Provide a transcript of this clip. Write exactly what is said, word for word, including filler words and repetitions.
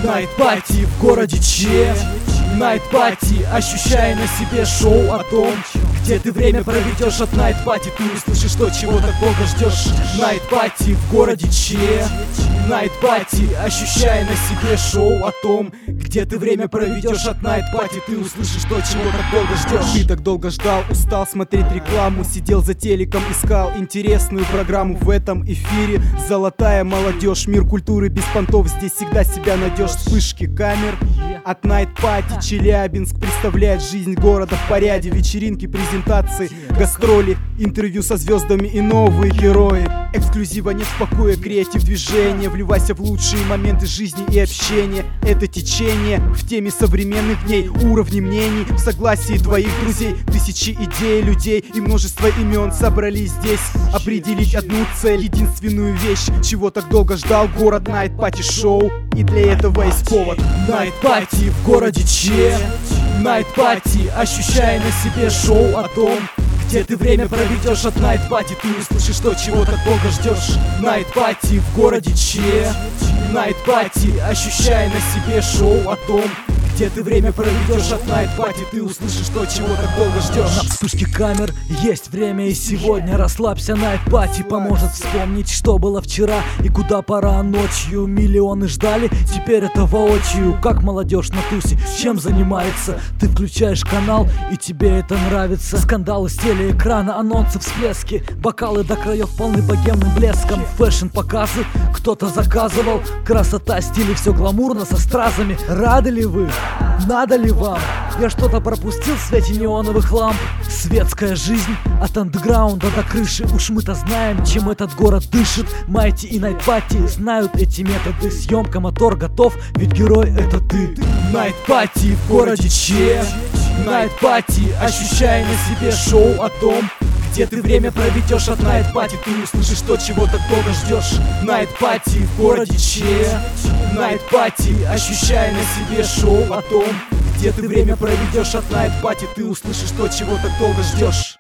Найт пати в городе Че. Найт пати, ощущай на себе шоу о том, где ты время проведешь. От найт пати ты услышишь то, чего так долго ждешь. Найт пати в городе Че. Найт пати, ощущай на себе шоу о том, где ты время проведешь. От найт пати ты услышишь то, чего так долго ждешь. Ты так долго ждал, устал смотреть рекламу, сидел за телеком, искал интересную программу. В этом эфире золотая молодежь, мир культуры без понтов, здесь всегда себя найдешь. Вспышки камер от найт пати. Челябинск представляет жизнь города в порядке. Вечеринки, презентации, гастроли, интервью со звездами и новые герои. Эксклюзива нет в покое, креатив движения. Вливайся в лучшие моменты жизни и общения. Это течение в теме современных дней, уровни мнений в согласии твоих друзей. Тысячи идей, людей и множество имен собрались здесь определить одну цель, единственную вещь, чего так долго ждал город. Найт пати шоу, и для этого есть повод. Найт пати в городе Че. Найт пати, ощущай на себе шоу о том, где ты время проведешь. От найт пати ты услышишь то, чего так долго ждешь. Найт пати в городе Че. Найт пати, ощущай на себе шоу о том, где ты время проведешь. От найт пати ты услышишь то, чего так долго ждешь. На вспышке камер есть время и сегодня. Расслабься, найт пати поможет вспомнить, что было вчера и куда пора ночью. Миллионы ждали, теперь это воочию. Как молодежь на тусе, чем занимается? Ты включаешь канал и тебе это нравится. Скандалы с телеэкрана, анонсы, всплески, бокалы до краев полны богемным блеском. Фэшн-показы кто-то заказывал, красота, стиль и все гламурно со стразами. Рады ли вы? Надо ли вам? Я что-то пропустил в свете неоновых ламп. Светская жизнь от андеграунда до крыши. Уж мы-то знаем, чем этот город дышит. Майти и найт пати знают эти методы. Съемка, мотор готов, ведь герой это ты. Найт пати в городе Че. Найт пати, ощущай на себе шоу о том, где ты время проведешь. От найт пати ты услышишь то, чего так долго ждешь. Найт пати в городе Че. Найт пати, ощущай на себе шоу о том, где ты время проведешь. От найт пати ты услышишь то, чего так долго ждешь.